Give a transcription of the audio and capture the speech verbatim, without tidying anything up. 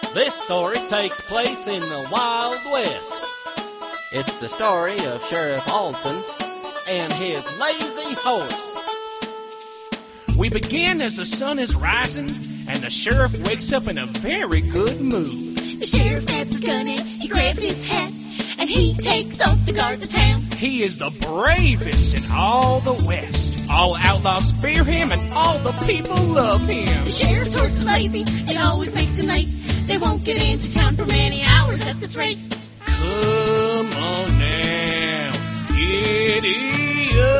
This story takes place in the Wild West. It's the story of Sheriff Alton and his lazy horse. We begin as the sun is rising, and the sheriff wakes up in a very good mood. The sheriff grabs his gun and he grabs his hat, and he takes off to guard the town. He is the bravest in all the West. All outlaws fear him, and all the people love him. The sheriff's horse is lazy, it always makes him late. They won't get into town for many hours at this rate. Come on now, giddy up.